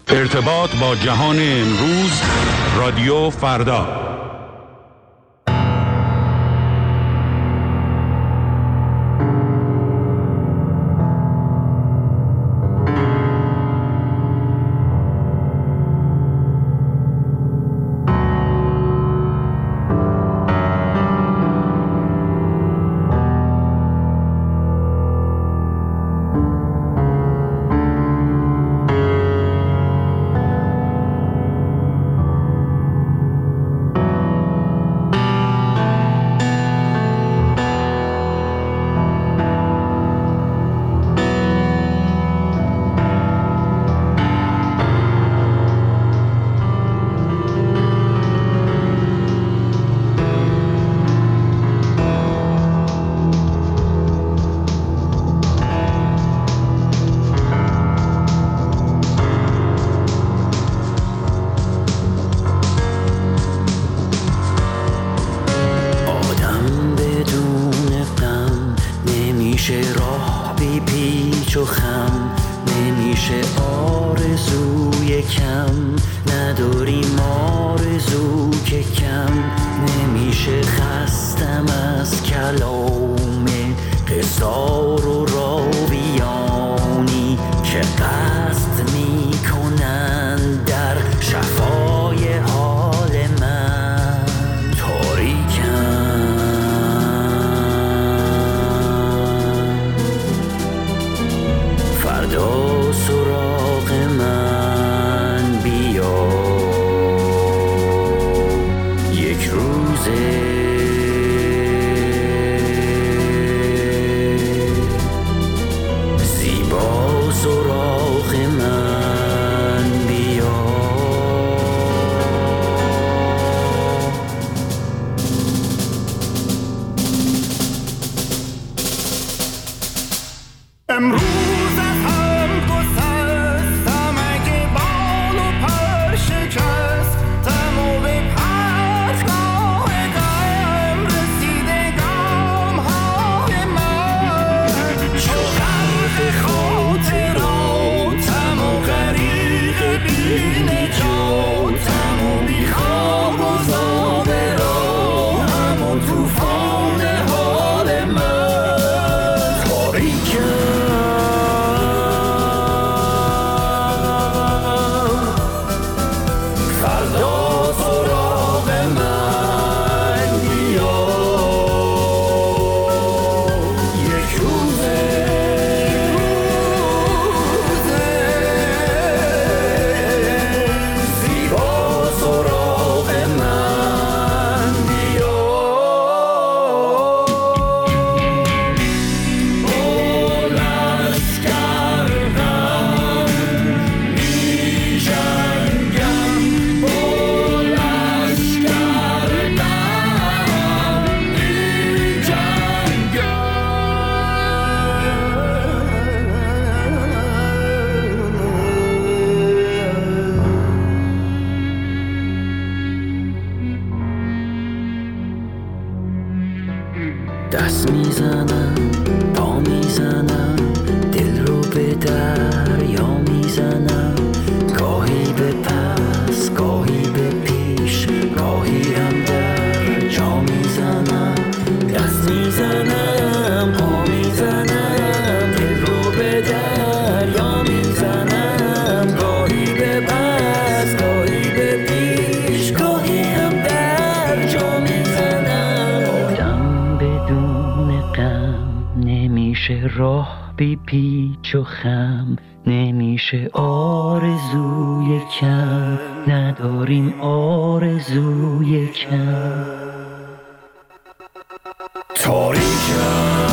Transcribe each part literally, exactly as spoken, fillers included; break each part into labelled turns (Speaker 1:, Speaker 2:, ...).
Speaker 1: ارتباط با جهان امروز، رادیو فردا.
Speaker 2: دست میزنم، پا میزنم، دل رو به دریا میزنم، گاهی به پس، گاهی به پیش، گاهی هم در جا میزنم. دست میزنم، پا میزنم، دل رو به دریا میزنم، گاهی به پس، گاهی به پیش، گاهی هم در جا میزنم. آدم بدون غم نمیشه، راه بی پیچ و خم نمیشه، آرزوی کم نداریم، آرزوی کم تاریکم.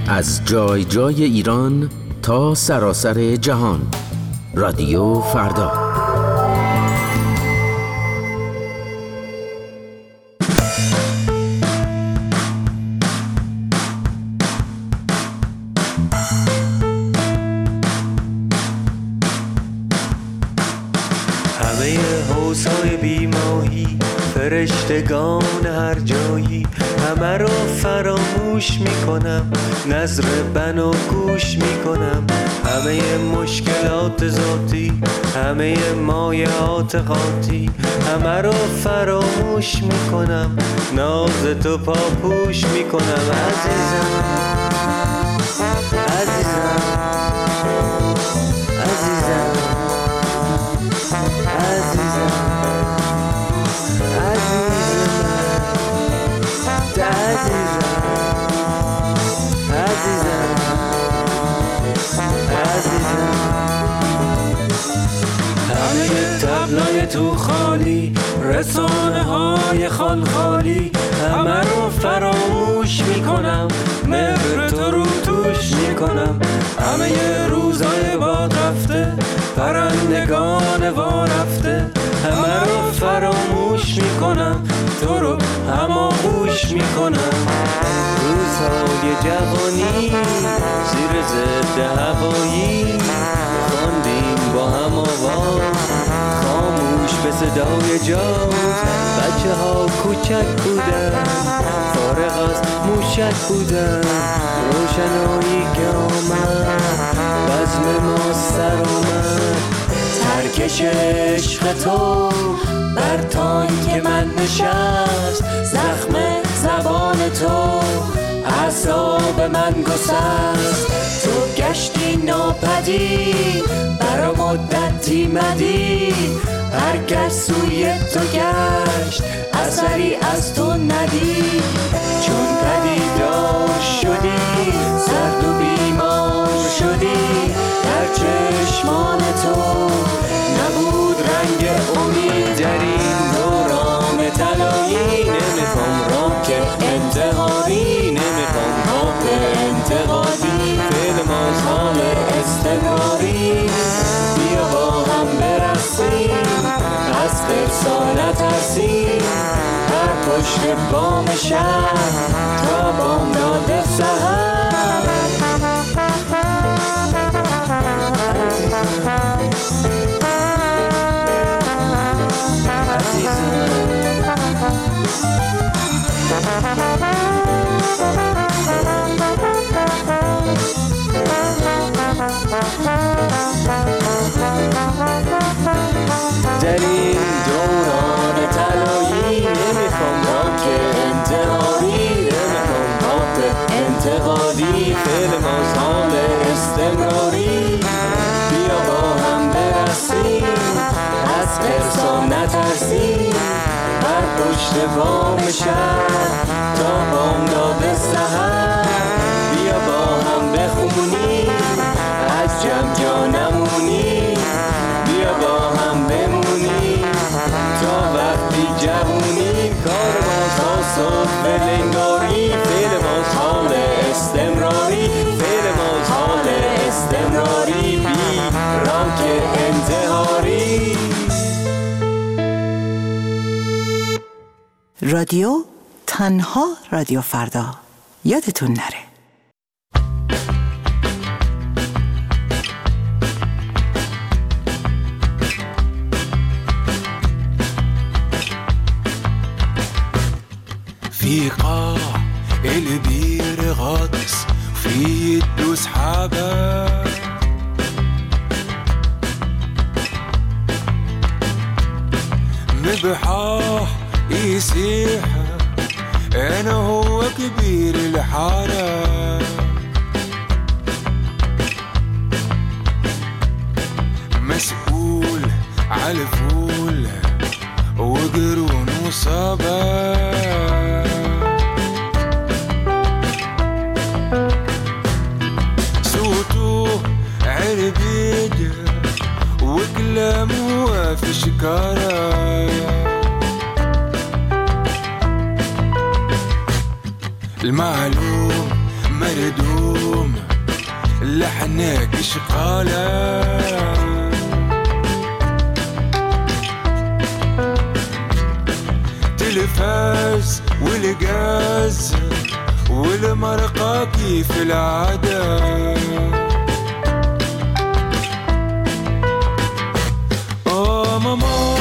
Speaker 2: از جای جای ایران تا سراسر جهان. رادیو فردا.
Speaker 3: همه حوضای بیماهی، فرشتگان هر جایی، همه رو فراموش میکنم، نظر بنا گوش میکنم. همه مشکلات ذاتی، همه مایعات خاطی، همه رو فراموش میکنم، ناز تو پاپوش میکنم. عزیزم عزیزم عزیزم عزیزم عزیزم عزیزم. همه تبلای تو خالی، رسانه های خال خالی، همه رو فراموش میکنم، مهر تو رو توش میکنم. همه روزای باد رفته، پرندگان وا رفته، همه رو فراموش میکنم، تو رو هماغوش میکنم. روزهای جوانی زیر ضد هوایی، خواندیم با هم آواز خاموش به صدای جاز. بچه ها کوچک بودن، فارغ از موشک بودن، روشنایی که آمد بزم ما سر اومد. ترکش عشق تو بر تانک من نشست، زخم زبان تو اعصاب من گسست. تو گشتی ناپدید، برا مدتی مدید، هر کس سوی تو گشت اثری از تو ندید. چون پدیدار شدی، سرد و بیمار شدی، در چشمان تو نبود رنگ امید. در این دوران طلایی نمیخوام راه انتحاری، نمیخوام راه انتقادی، فعل ما حال استمراری. بیا با هم برسیم، از خرسا نترسیم، هر پشت بام شهر تا بامداد سحر. در این دوران طلایی نمیخوام راه انتحاری، نمیخوام راه انتقادی، فعل ما حال استمراری. بیا با هم برسیم، از خرسا نترسیم، بر پشت بام شهر تا بامداد سحر. بیا با هم بخونیم، از جمع جا نمونیم، بیا با هم بمونیم تا وقتی جوونیم. کار ما تا صبح بلنگاری، فعل ما حال استمراری، فعل ما حال استمراری، بی راه انتحاری.
Speaker 4: رادیو تنها رادیو فردا، یادتون نره.
Speaker 5: في قاع البير غطس في يده سحابة، مبحاح يسيح انا هو كبير الحارة، مسؤول عالفول وقرون وصابة. عربيد وكلامه في شكارة، المعلوم مردوم لحنك شقالة تلفاز والقاز والمرقة كيف العادة آه ماما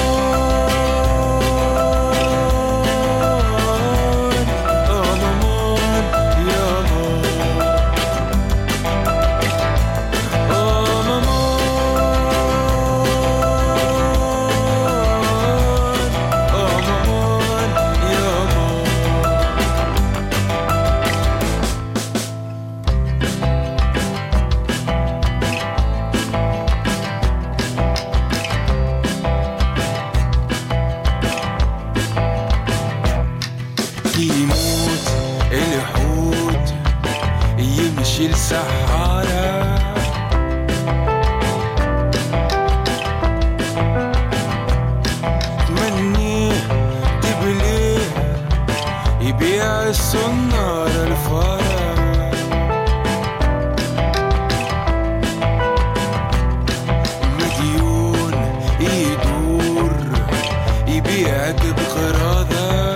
Speaker 5: السحارة تمنيه تبليه يبيع السنارة الفارة مديون يدور يبيعك بقراضة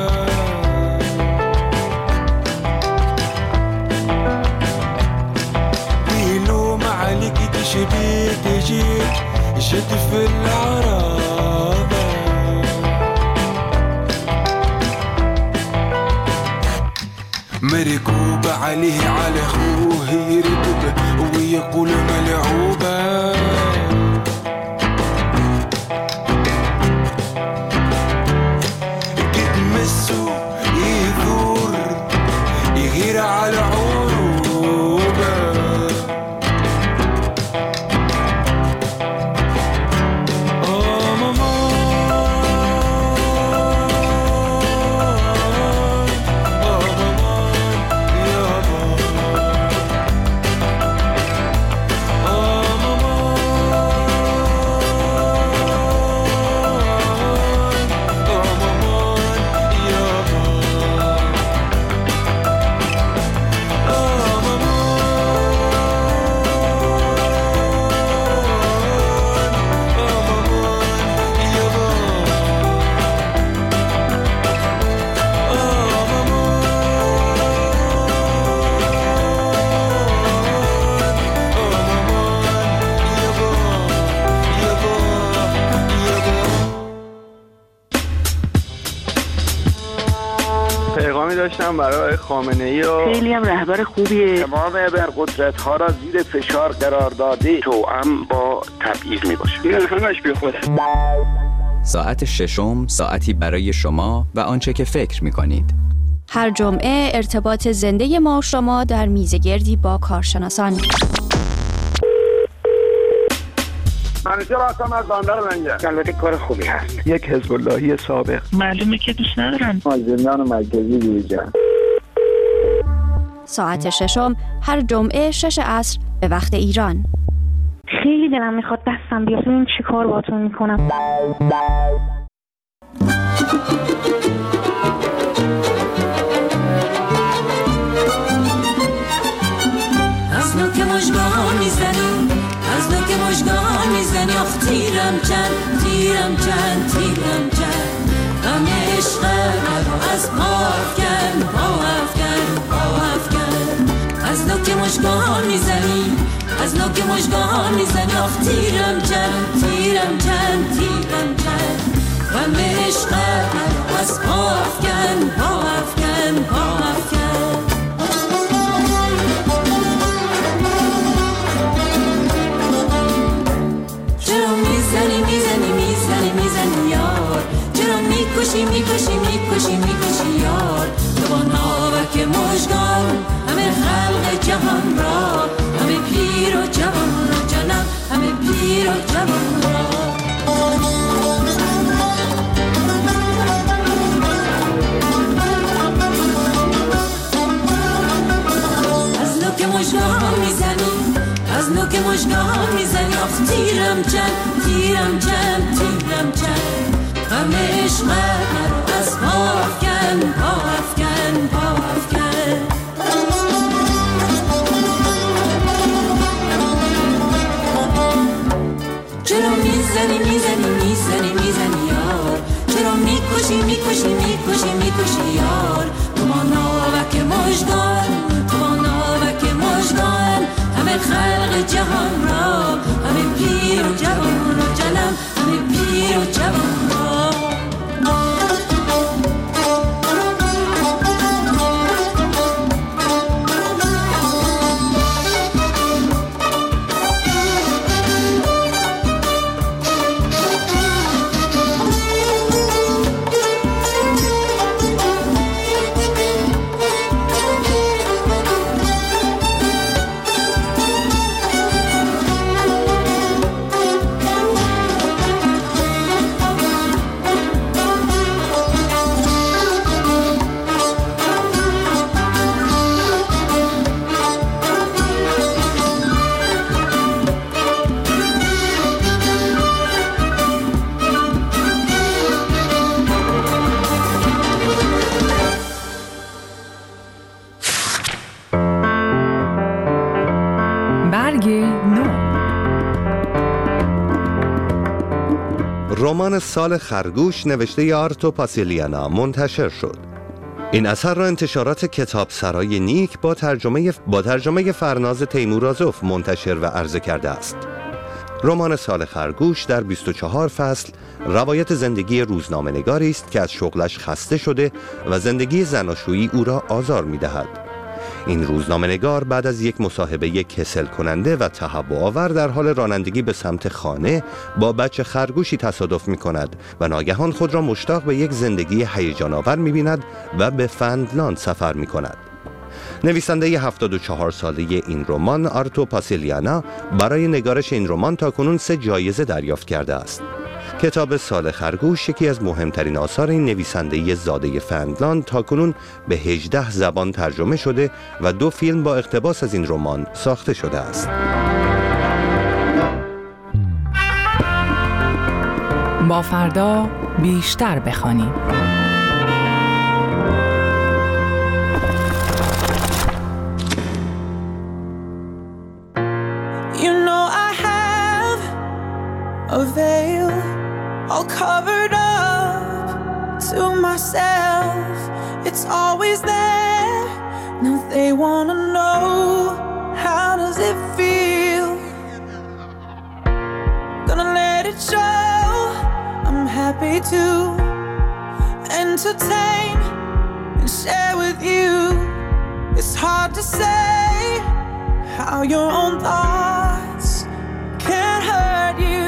Speaker 5: شبيك جيت جد في العرابة مركوب عليه على خوه يركب ويقول ملعوبة تتمسه يثور يغير على عروبة
Speaker 6: داشتم برای خامنه‌ای و
Speaker 7: خیلی هم رهبر خوبیه.
Speaker 6: تمام ابرقدرت‌ها را زیر فشار قرار داده توأم با تبعیض میباشه. این همش بیخوده.
Speaker 8: ساعت ششم ساعتی برای شما و آنچه که فکر میکنید.
Speaker 9: هر جمعه ارتباط زنده ما و شما در میزگردی با کارشناسان.
Speaker 6: منیجر هستم از بندر لنگر. البته کار خوبی هست.
Speaker 7: یک حزب اللهی سابق.
Speaker 10: معلومه که دوست ندارن.
Speaker 6: از زندان مرکزی بیرون.
Speaker 9: ساعت ششم هر جمعه شش عصر به وقت ایران.
Speaker 10: خیلی دلم میخواد دستم بیاد ببین چی کار باهاتون میکنم.
Speaker 11: از نوک مژگان میزنی از نوک مژگان میزنی آخ تیرم چند تیرم چند تیرم چند غم عشق مرا از پا افکن پا افکن پا افکن از نوک مژگان میزنی از نوک مژگان میزنی آخ تیرم چند تیرم چند تیرم چند غم عشق مرا از پا افکن پا افکن پا افکن میزنی میزنی میزنی میزنی یار چرا میکشی میکشی میکشی میکشی یار تو با ناوک مژگان همه خلق جهان را همه پیر و جوان را جانم همه پیر و جوان را از نوک مژگان میزنی از نوک مژگان میزنی آخ تیرم چند تیرم چند تیرم چند غم عشق مرا از پا افکن پا افکن پا افکن
Speaker 12: آهنگ نو.
Speaker 13: رمان سال خرگوش نوشته آرتو پاسیلیانا منتشر شد. این اثر را انتشارات کتاب سرای نیک با ترجمه با ترجمه فرناز تیمورازوف منتشر و عرضه کرده است. رمان سال خرگوش در بیست و چهار فصل روایت زندگی روزنامه‌نگاری است که از شغلش خسته شده و زندگی زناشویی او را آزار می‌دهد. این روزنامه‌نگار بعد از یک مصاحبه کسل کننده و تهوع آور در حال رانندگی به سمت خانه با بچه خرگوشی تصادف می‌کند و ناگهان خود را مشتاق به یک زندگی هیجان آور می‌بیند و به فنلاند سفر می‌کند. نویسنده هفتاد و چهار ساله این رمان آرتو پاسیلیانا برای نگارش این رمان تاکنون سه جایزه دریافت کرده است. کتاب سال خرگوش یکی از مهمترین آثار این نویسنده زاده فنلاند تاکنون به هجده زبان ترجمه شده و دو فیلم با اقتباس از این رمان ساخته شده است.
Speaker 12: با فردا بیشتر بخوانیم.
Speaker 14: A veil all covered up to myself. It's always there. Now they wanna know, how does it feel? Gonna let it show. I'm happy to entertain and share with you. It's hard to say how your own thoughts can hurt you.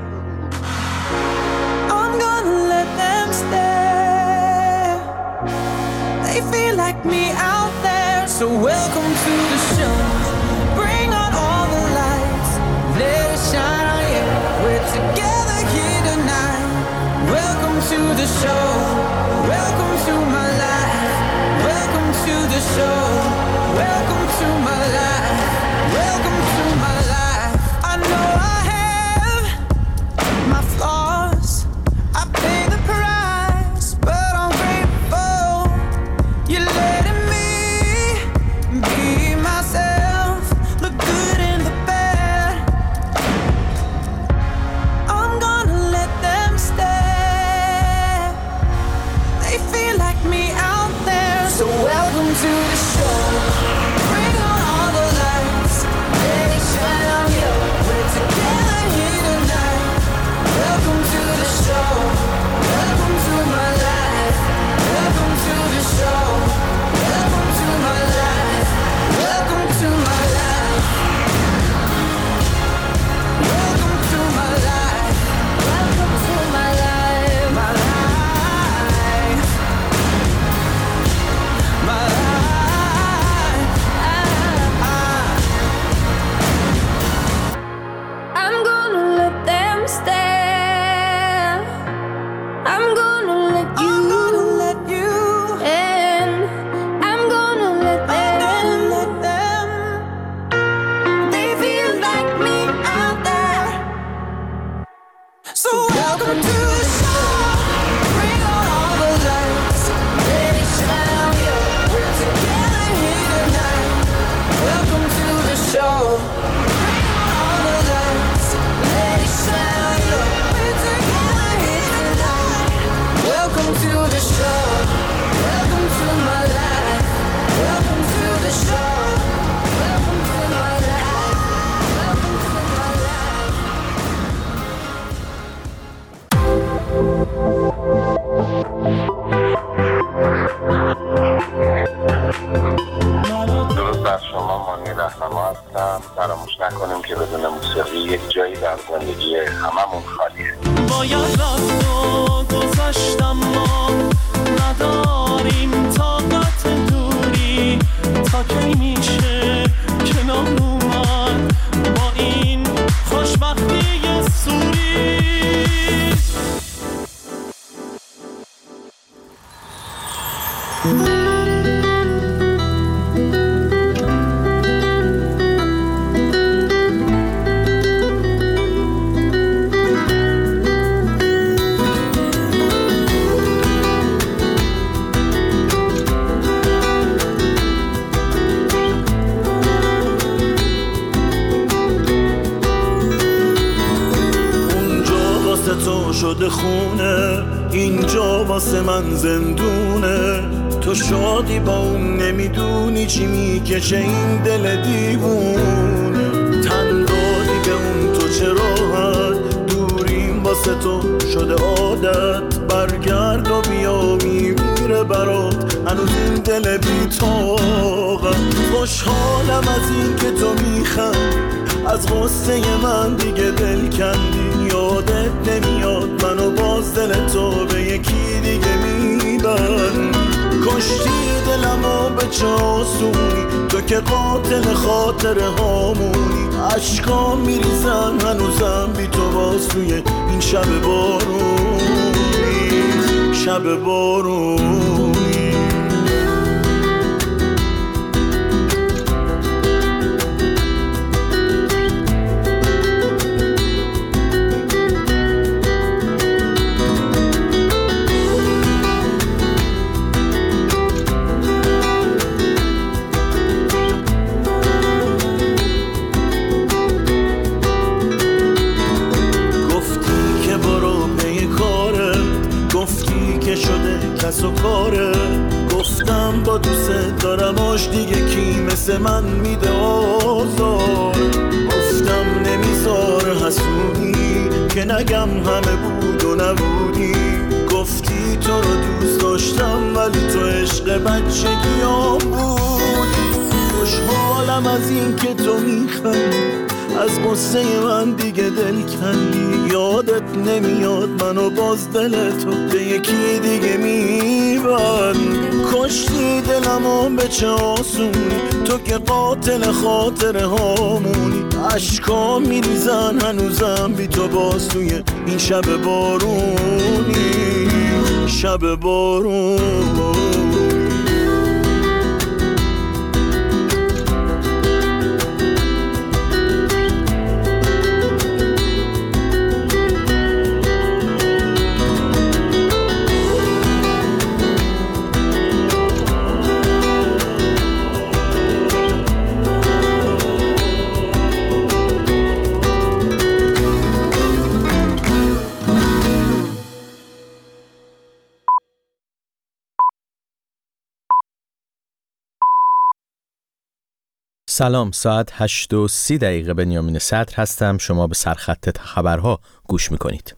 Speaker 14: They feel like me out there. So welcome to the show. Bring on all the lights. Let it shine on you. We're together here tonight. Welcome to the show. Welcome to my life. Welcome to the show. Welcome to my life. Welcome to my life. I know I have my flaws. I pay the price, but I'm grateful. You're letting me be myself, look good in the bad. I'm gonna let them stay. They feel like me out there. So welcome to the show. Bring on all the lights. Let it shine on you. We're together here tonight. Welcome to the show. Welcome to my life. Welcome to the show. Welcome to my life. Welcome to my life. Welcome to my life. Welcome to my life. My life. My life. I'm gonna let them stay. I'm gonna let you. I'm gonna let you in. I'm gonna let them. I'm gonna let them. They feel like me out there. So welcome to the show. Bring on all the lights. Let it shine on you. We're together here tonight. Welcome to the show. Bring on all the lights. Let it shine on you. We're together here tonight. Welcome to the show. Welcome to my life. Welcome to the show. Welcome to my life. Welcome to my life.
Speaker 6: درود بر شما، مانی رهنما هستم. فراموش نکنیم که بدون موسیقی یک جایی در زندگی هممون خالیه.
Speaker 15: باید رفت و گذاشتم، ما نداریم طاقت دوری. تا کی میشه کنار اومد با این خوشبختی سوری؟ شده خونه، اینجا واسه من زندونه. تو شادی با اون نمیدونی چی میکشه این دل دیوونه. تن دادی به اون تو چه راحت، دوریم واسه تو شده عادت. برگرد و بیا میمیره برات هنوز این دل بی طاقت. خوشحالم از این که تو میخندی، از غصه من دیگه دل کندی. یادت نمیاد منو باز دل تو به یکی دیگه میبند. کشتی دلمو به چه آسونی، تو که قاتل خاطره هامونی. عشقام میریزن هنوزم بی تو باز توی این شب بارونی، شب بارونی. کس و کاره، گفتم با دوست دارم آش دیگه کی مثل من میده آزار. گفتم نمیذاره حسودی که نگم همه بود و نبودی. گفتی تو رو دوست داشتم ولی تو عشق بچگیام بودی. خوشحالم از این که تو میخندی، از غصه من دیگه دل کندی. یادت نمیاد منو باز دل تو به یکی دیگه میبند. کشتی دلمو به چه آسونی، تو که قاتل خاطره هامونی. عشقام میریزن هنوزم بی تو باز توی این شب بارونی، شب بارونی.
Speaker 16: سلام، ساعت هشت و سی دقیقه. بنیامین صدر هستم. شما به سرخط خبرها گوش میکنید.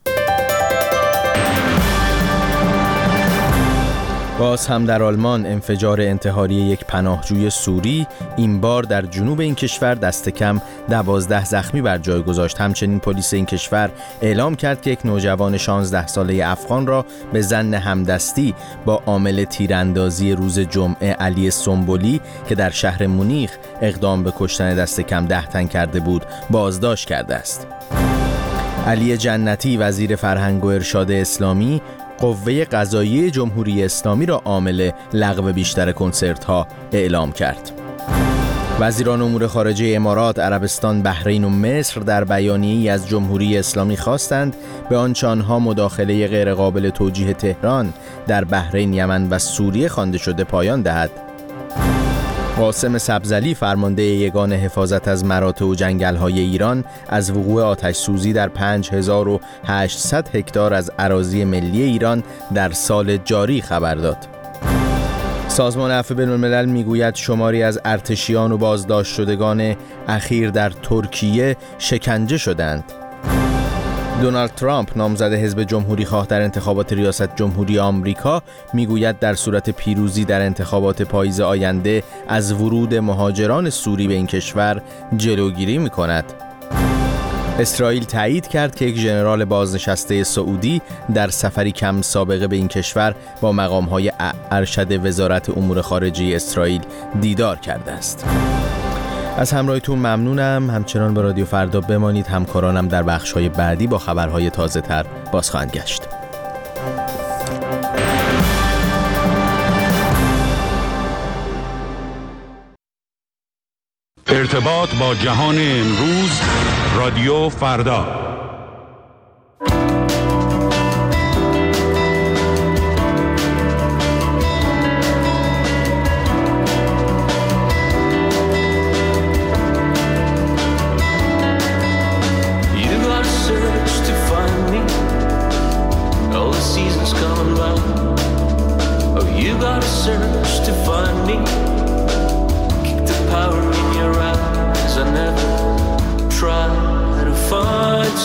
Speaker 16: باز هم در آلمان انفجار انتحاری یک پناهجوی سوری، این بار در جنوب این کشور دست کم دوازده زخمی بر جای گذاشت. همچنین پلیس این کشور اعلام کرد که یک نوجوان شانزده ساله افغان را به ظن همدستی با عامل تیراندازی روز جمعه علی سنبولی که در شهر مونیخ اقدام به کشتن دست کم ده تن کرده بود بازداشت کرده است. علی جنتی وزیر فرهنگ و ارشاد اسلامی قوه قضاییه جمهوری اسلامی را عامل لغو بیشتر کنسرت‌ها اعلام کرد. وزیران امور خارجه امارات، عربستان، بحرین و مصر در بیانیه‌ای از جمهوری اسلامی خواستند به آنچه آنها مداخله غیرقابل توجیه تهران در بحرین، یمن و سوریه خوانده شده پایان دهد. قاسم سبزعلی فرمانده یگان حفاظت از مراتع و جنگل‌های ایران از وقوع آتش سوزی در پنج هزار و هشتصد هکتار از اراضی ملی ایران در سال جاری خبر داد. سازمان عفو بین‌الملل میگوید شماری از ارتشیان و بازداشت شدگان اخیر در ترکیه شکنجه شدند. دونالد ترامپ نامزد حزب جمهوری خواه در انتخابات ریاست جمهوری آمریکا میگوید در صورت پیروزی در انتخابات پاییز آینده از ورود مهاجران سوری به این کشور جلوگیری می‌کند. اسرائیل تایید کرد که یک ژنرال بازنشسته سعودی در سفری کم سابقه به این کشور با مقام‌های ارشد وزارت امور خارجه اسرائیل دیدار کرده است. از همراهیتون ممنونم. همچنان به رادیو فردا بمانید. همکارانم در بخش‌های بعدی با خبرهای تازه‌تر باز خواهند گشت.
Speaker 1: ارتباط با جهان امروز، رادیو فردا.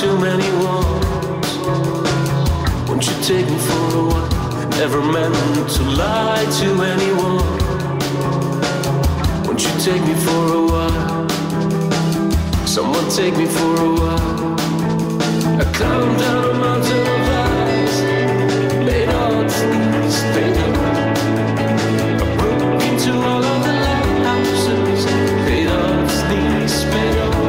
Speaker 3: too many ones. Won't you take me for a while? Never meant to lie to anyone. Won't you take me for a while? Someone take me for a while. I come down a mountain of lies, made all things paid up. I broke into all of the lighthouses, paid all things paid up.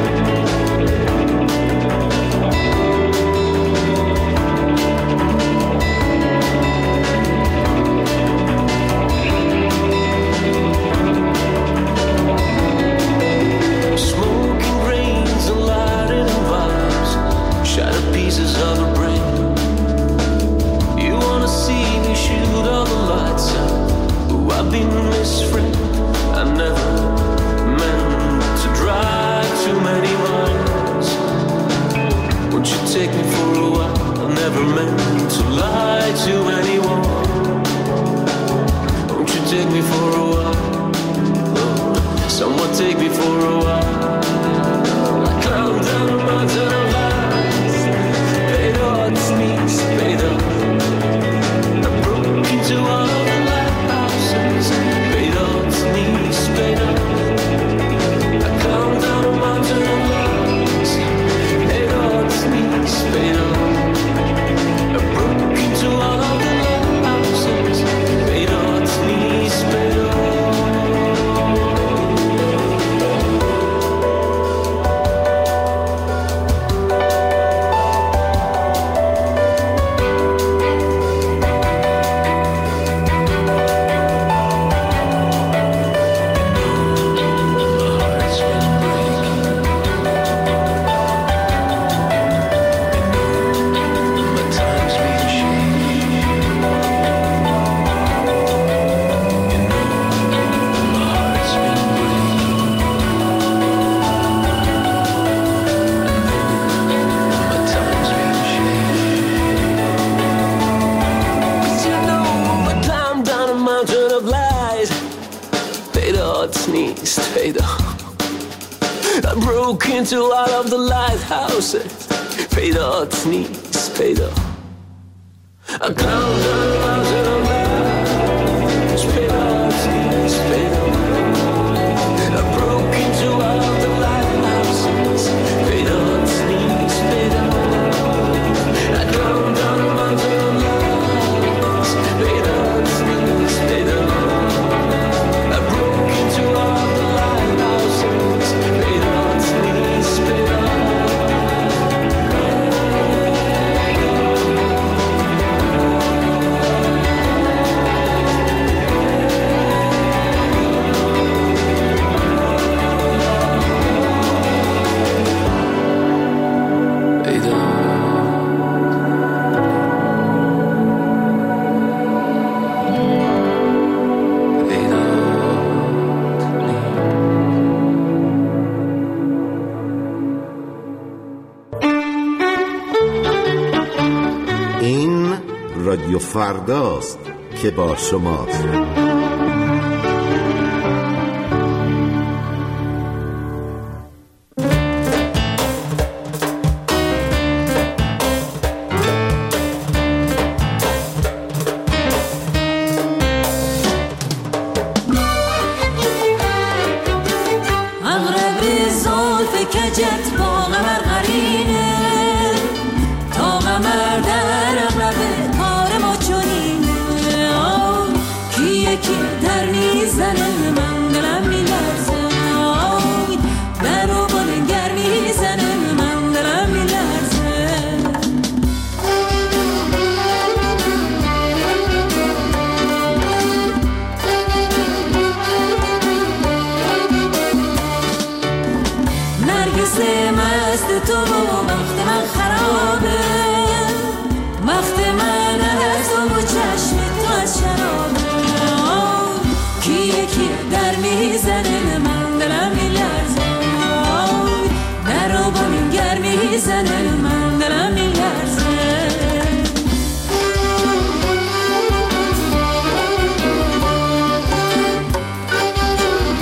Speaker 3: Smoking rains and lighted vibes, shattered pieces of a brain. You wanna see me shoot all the lights out? Ooh, I've been misfriend. I never meant to drive too many miles. Won't you take me for a while? I never meant to lie to anyone. Won't you take me for a while? Oh, someone take me for a while. I climbed down a mountain of lies, paid all its needs, paid up. I broke into all of the lighthouses, paid all its needs, paid up. I climbed down a mountain of lies, paid all its needs, paid up. I broke into all of the lighthouses, paid all its needs, paid up. I broke into all of the lighthouses, paid all its needs, paid up. I climbed down a mountain of lights, paid all its needs, paid up. I broke into all of the lighthouses, paid all its needs, paid up. I climbed down a mountain of lights, paid all its needs, paid up. I broke into all of the lighthouses, paid all its needs, paid up.
Speaker 17: رادیو فرداست که با شماست.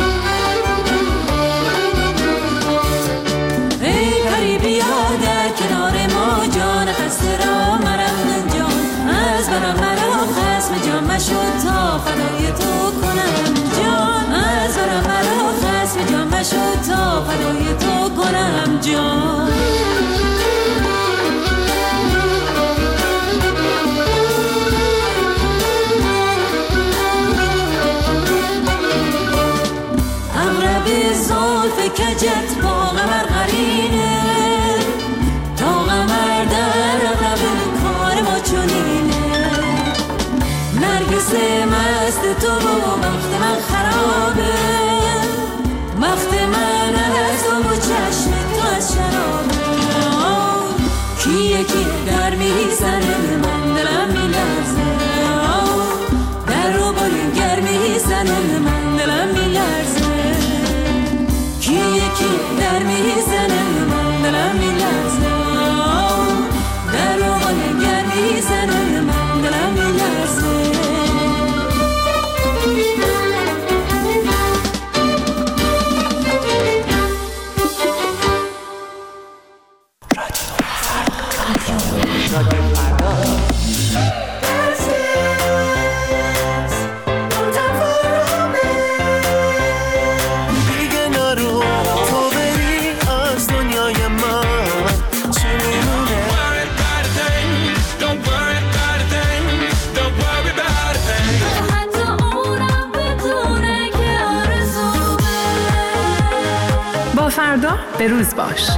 Speaker 11: ای پری بیا در کنار جان. اغرب زلف کجت با قمر قرینه، تا قمر در اغرب کار ما چنینه. نرگس مست تو و وقت من خرابه، وقت من از تو و چشم تو از شرابه. کی یکی در میزنه من دلم میلرزه، در رو باری گرمی میزنه من دلم میلرزه. کی یکی در میزنه من دلم میلرزه، در رو باری گرمی میزنه من دلم میلرزه.
Speaker 12: با فردا به روز باش.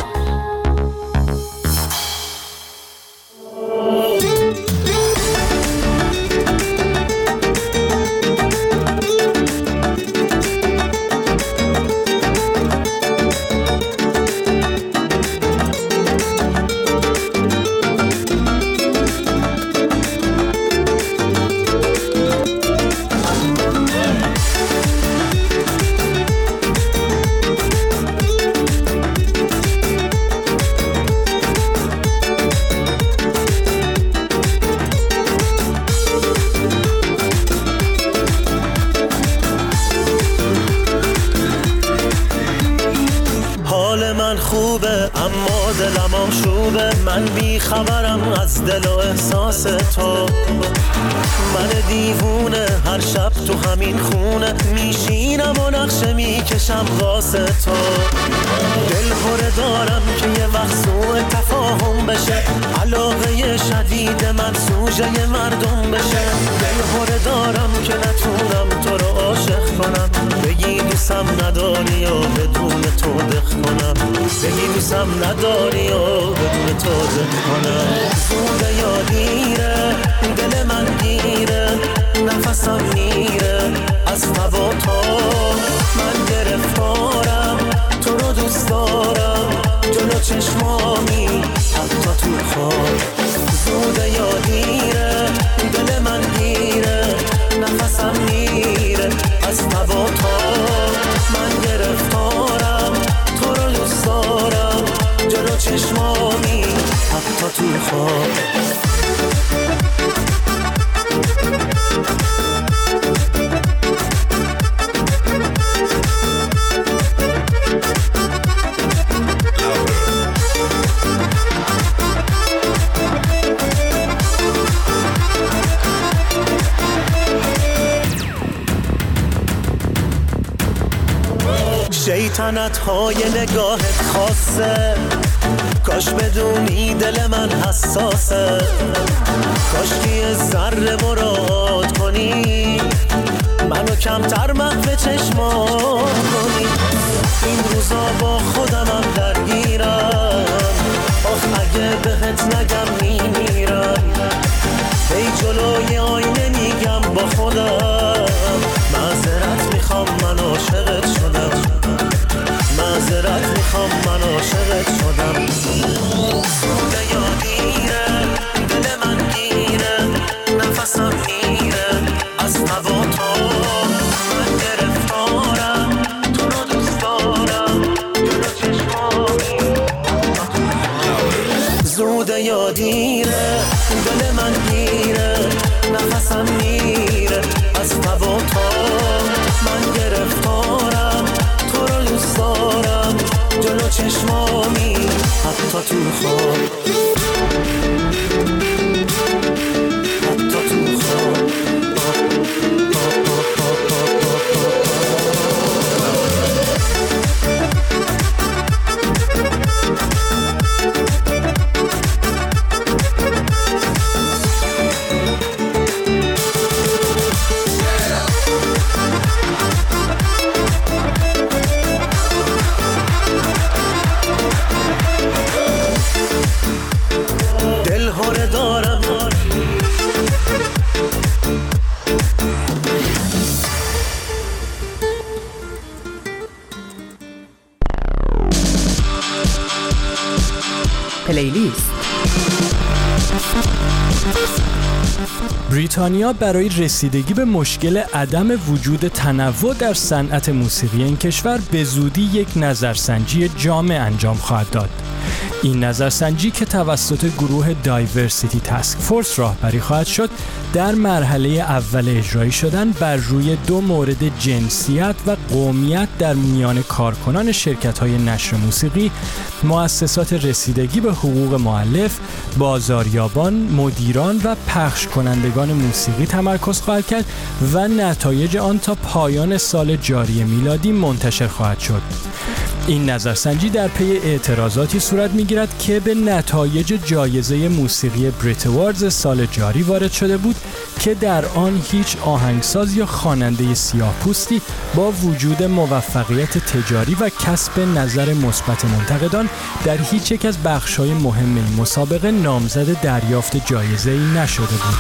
Speaker 15: خوبه اما دلم آشوبه، من بی خبرم از دل و احساس تو. من دیوونه هر شب تو همین خونه میشینم و نقشه میکشم واسه تو. دل پره دارم که یه وقت سوء تفاهم بشه، علاقه شدید من سوژه مردم بشه. دل پره دارم که نتونم تو رو عاشق کنم، بگی دوستم نداری و بدون تو دق کنم، بگی دوستم نداری و بدون تو دق کنم. زوده یا دیره دل من گیره، نفسم میره از تو و تو. من گرفتارم تو رو دوست دارم، جلو چشمامی حتی تو خواب. زوده یا دیره دل من گیره، نفسم میره از تو و تو. من گرفتارم تو رو دوست دارم، جلو چشمامی حتی تو خواب. شیطنت های نگاهت خاصه، کاش بدونی دل من حساسه. کاش که یه ذره مراد کنی، منو کمتر محو چشمات کنی. این روزا با خودمم درگیرم، آخ اگه بهت نگم میمیرم. ای جلوی آینه میگم با خودم، معذرت میخوام من عاشقت شدم، معذرت میخوام من عاشقت شدم. زوده یا دیره دل من گیره، نفسم میره از تو و تو. من گرفتارم
Speaker 4: پلیلیست.
Speaker 18: بریتانیا برای رسیدگی به مشکل عدم وجود تنوع در صنعت موسیقی این کشور به زودی یک نظرسنجی جامع انجام خواهد داد. این نظرسنجی که توسط گروه دایورسیتی تاسک فورس راهبری خواهد شد، در مرحله اول اجرایی شدن بر روی دو مورد جنسیت و قومیت در میان کارکنان شرکت‌های نشر موسیقی، مؤسسات رسیدگی به حقوق مؤلف، بازاریابان، مدیران و پخش کنندگان موسیقی تمرکز خواهد کرد و نتایج آن تا پایان سال جاری میلادی منتشر خواهد شد. این نظرسنجی در پی اعتراضاتی صورت می‌گیرد که به نتایج جایزه موسیقی بریت اواردز سال جاری وارد شده بود که در آن هیچ آهنگساز یا خواننده سیاه‌پوستی با وجود موفقیت تجاری و کسب نظر مثبت منتقدان در هیچ یک از بخش‌های مهم این مسابقه نامزد دریافت جایزه‌ای نشده بود.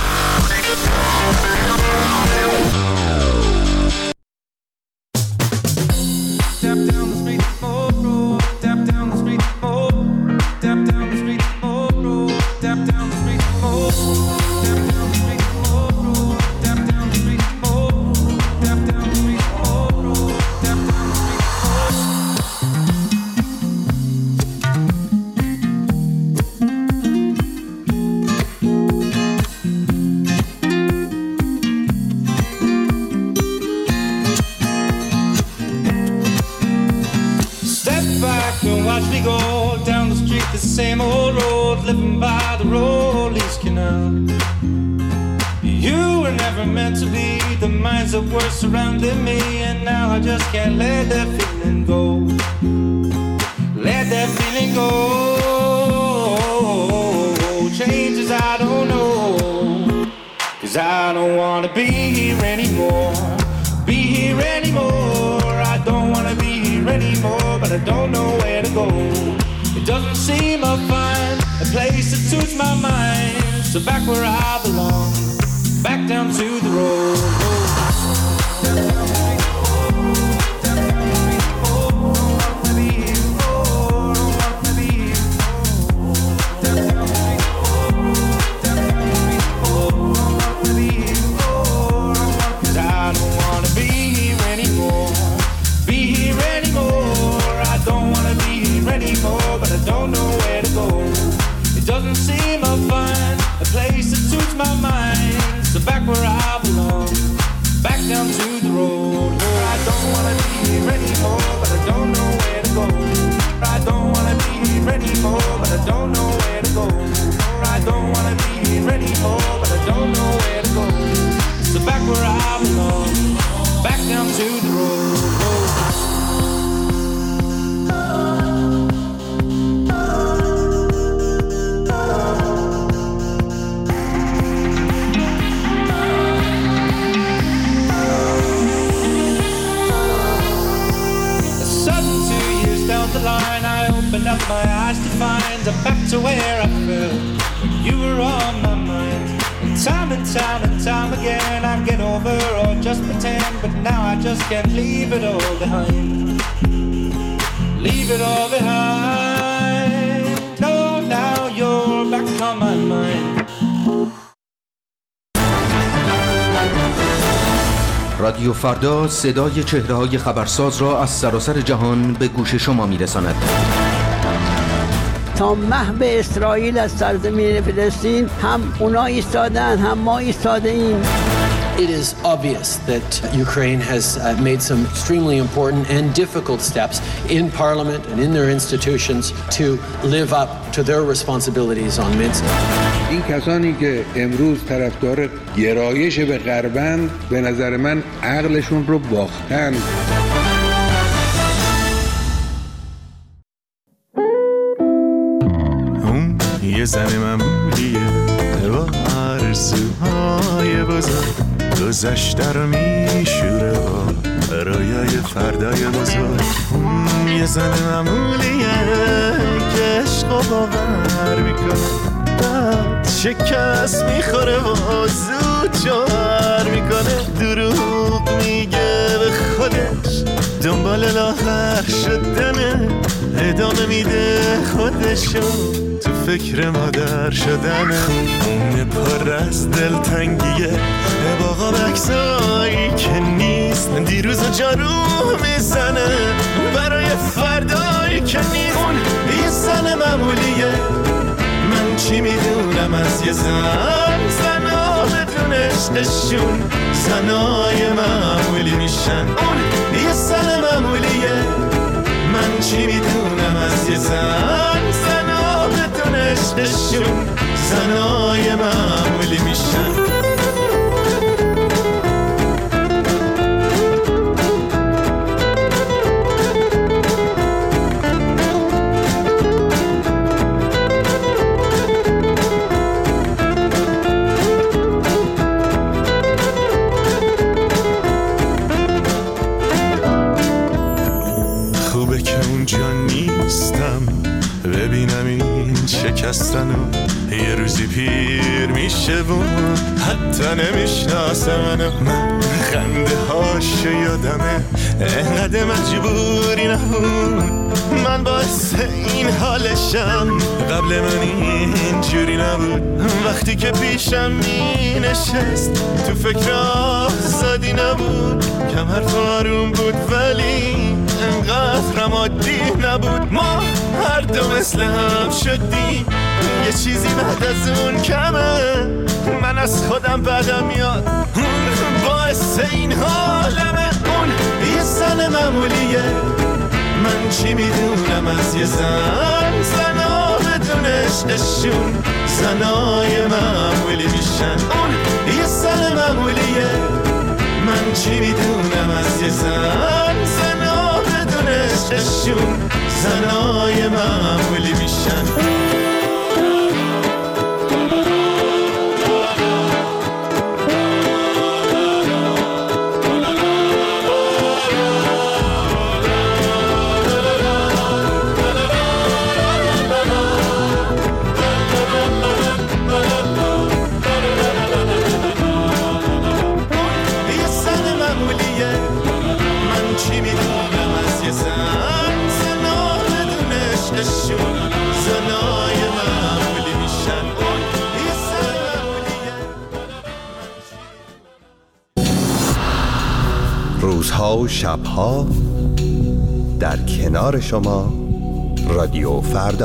Speaker 19: Watch me go down the street, the same old road, living by the Rollies Canal. You were never meant to be the minds that were surrounding me, and now I just can't let that feeling go. Let that feeling go. Changes I don't know, 'cause I don't wanna be here anymore. Be here anymore. I don't wanna be here anymore, but I don't know where to go. It doesn't seem I'll find a place that suits my mind. So back where I belong, back down to the road. My eyes to find I'm back to where I felt when you were on my mind. And time and time and time again I get over or just pretend, but now I just can't leave it all behind. Leave it all behind. No, now you're back on my mind.
Speaker 2: رادیو فردا صدای چهره‌های خبرساز را از سراسر جهان به گوش شما می‌رساند.
Speaker 20: تا محو اسرائیل از سرزمین فلسطین هم اونا ایستادن هم ما ایستاده ایم.
Speaker 21: It is obvious that Ukraine has uh, made some extremely important and difficult steps in parliament and in their institutions to live up to their responsibilities on Minsk.
Speaker 22: این کسانی که امروز طرفدار گرایش به غربند به نظر من عقلشون رو باختن.
Speaker 23: اون یه زن معمولیه با آرزوهای بزرگ، گذشته رو میشوره با رویای فردای بزرگ. اون یه زن معمولیه که عشق و باور میکنه، بعد شکست میخوره و زود جوهر میکنه. دروغ میگه به خودش، دنبال لاغر شدنه، ادامه میده خودشو تو فکر مادر شدنه، اون پر از دلتنگیه باقا بکسایی که نیست، دیروز و جارو میزنه برای فردایی که نیست. اون یه زن معمولیه، من چی میدونم از یه زن، زنا بدون عشقشون زنای معمولی میشن. اون یه زن معمولیه، من چی میدونم از یه زن، زنا بدون عشقشون زنای معمولی میشن. ببینم این شکستنو یه روزی پیر میشه و حتی نمیشناسه منو. من خنده هاشو یادمه انقدر مجبوری نبود، من باعث این حالشم، قبل من اینجوری نبود. وقتی که پیشم می نشست تو فکر آزادی نبود، کم حرف آروم بود ولی انقدر عادی نبود. ما هر دو مثل هم شدیم، یه چیزی بعد از اون کمه، من از خودم بدم میاد، اون باعث این حالمه. اون یه زن معمولیه، من چی میدونم از یه زن، زنا بدون عشقشون زنای معمولی میشن. اون یه زن معمولیه، من چی میدونم از یه زن، زنا بدون عشقشون زنای معمولی میشن.
Speaker 13: روزها و شبها در کنار شما رادیو فردا.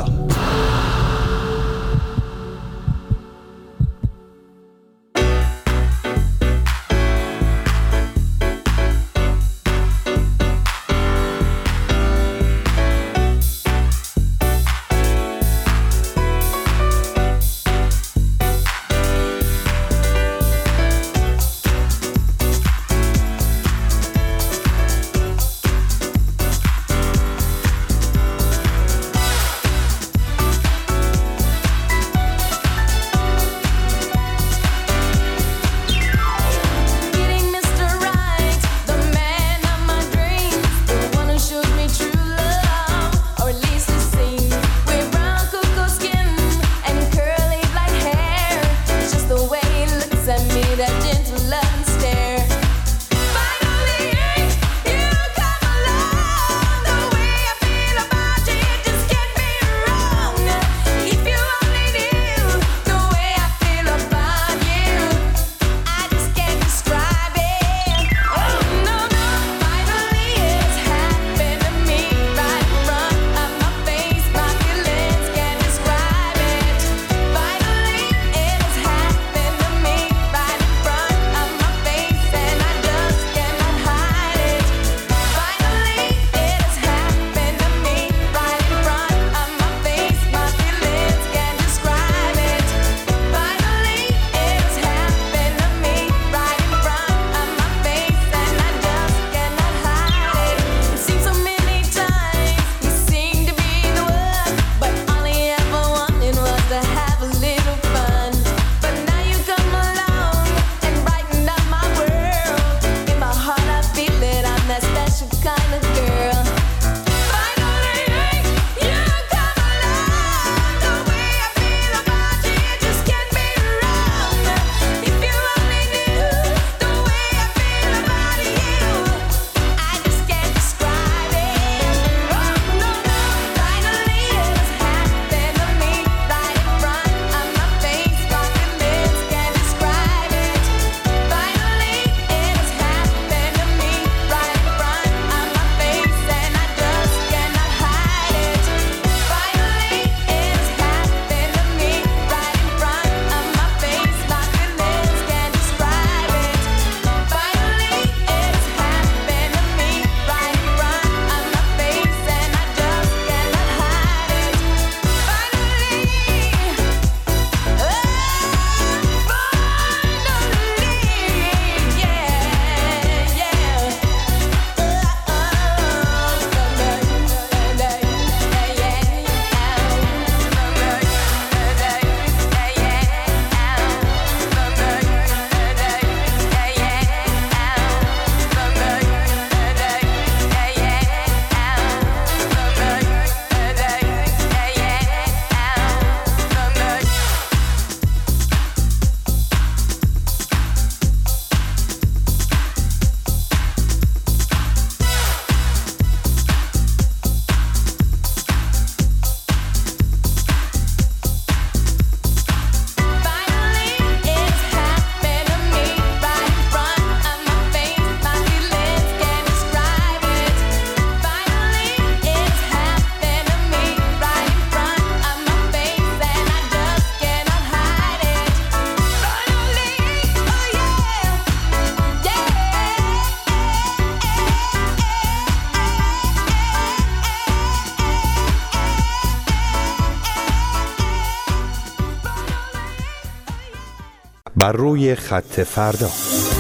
Speaker 13: بر روی خط فردا.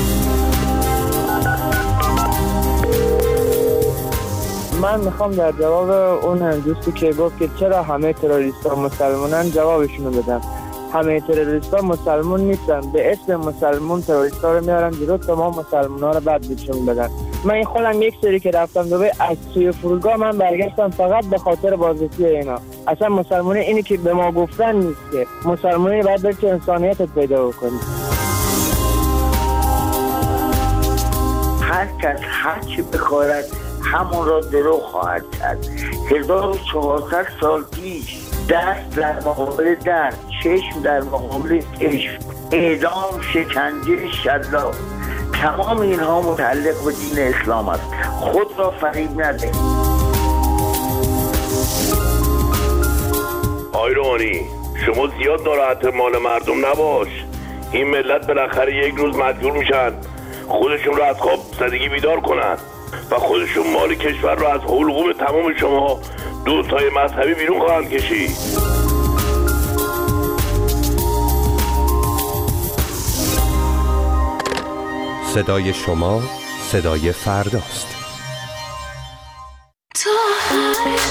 Speaker 5: من میخوام در جواب اون دوستی که گفت که چرا همه تروریست‌ها مسلمانن جوابشونو بدم. همه تروریست‌ها مسلمان نیستن، به اسم مسلمان تروریست‌ها رو میارن جلو تا ما مسلمان‌ها رو بعد بهشون بدن. من خودم یک سری که رفتم دبی از توی فرودگاه من برگشتم فقط به خاطر بازرسی اینا. اصلا مسلمانی اینی که به ما گفتن نیست، که مسلمانی باید بر که انسانیتت پیدا بکنی.
Speaker 7: هر کس هر چی بخواهد همون را درو خواهد کرد. هزار و چهارصد سال پیش دست در مقابل دست، چشم در مقابل چشم، اعدام، شکنجه، شلاق، تمام اینها متعلق به دین اسلام است. خود را فریب نده.
Speaker 8: آی روحانی، شما زیاد ناراحت مال مردم نباش. این ملت بالاخره یک روز مجبور میشن خودشون رو از خواب زدگی بیدار کنن و خودشون مال کشور رو از حلقوم تمام شما دوستای مذهبی بیرون خواهند کشید.
Speaker 13: صدای شما صدای فرداست.
Speaker 11: تو